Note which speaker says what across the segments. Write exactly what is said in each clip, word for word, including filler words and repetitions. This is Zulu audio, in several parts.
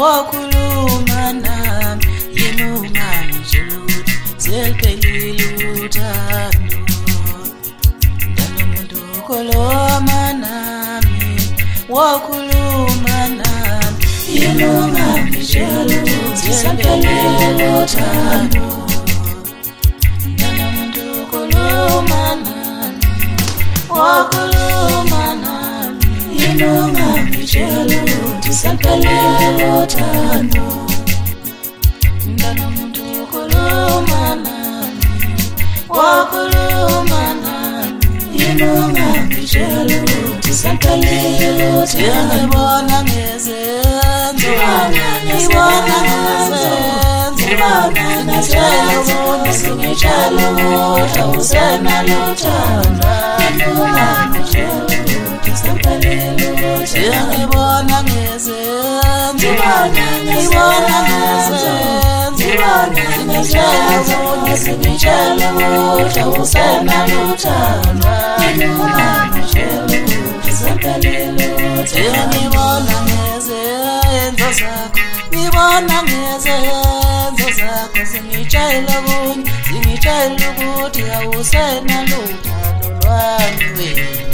Speaker 1: wakhuluma nami yena ungangitshela ukuthi seliphelile uthando. Mntanomuntu khuluma nami, wakhuluma nami yena ungangitshela ukuthi seliphelile uthando. Mntanomuntu khuluma nami, wakhuluma nami yena ungangitshela ukuthi seliphelile uthando. Mntanomuntu khuluma nami, wakhuluma nami yena ungangitshela ukuthi seliphelile uthando. Ngibona ngezenzo, ngibona ngezenzo, ngibona ngezenzo, ngitshela ukuthi awusenalo uthando. Ungangitshela ukuthi seliphelile uthando. Ngibona ngezenzo, ngibona ngezenzo, ngibona ngezenzo, ngitshela ukuthi awusenalo uthando. Ungangitshela ukuthi seliphelile uthando. Ngibona ngezenzo zakho, ngibona ngezenzo zakho, zingitshela kunye, zingitshela ukuthi awusenalo uthando lwami wena.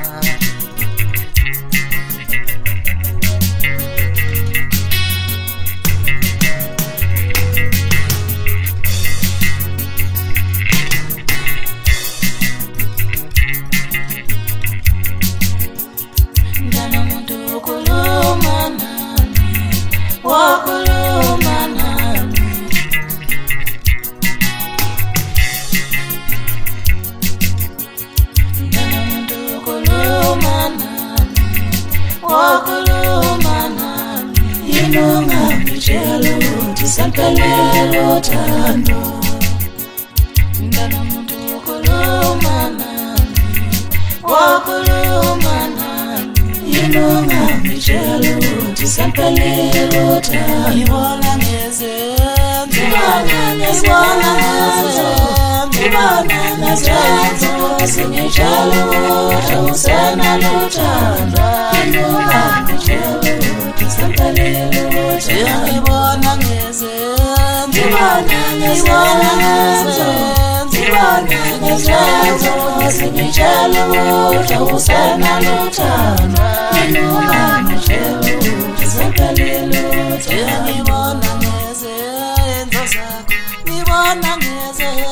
Speaker 1: Mntanomuntu khuluma nami, wakhuluma nami. Mntanomuntu khuluma nami, wakhuluma nami yena ungangitshela ukuthi seliphelile uthando. Mntanomuntu khuluma nami, wakhuluma nami yena ungangitshela ukuthi seliphelile uthando. Ngibona ngezenzo, ngibona ngezenzo, ngibona ngezenzo, zingitshela ukuthi awusenalo uthando. Ungangitshela ukuthi seliphelile uthando. Ngibona ngezenzo, ngibona ngezenzo, ngibona ngezenzo, zingitshela ukuthi awusenalo uthando. Ungangitshela ukuthi seliphelile uthando. Ngibona ngezenzo zakho, ngibona ngezenzo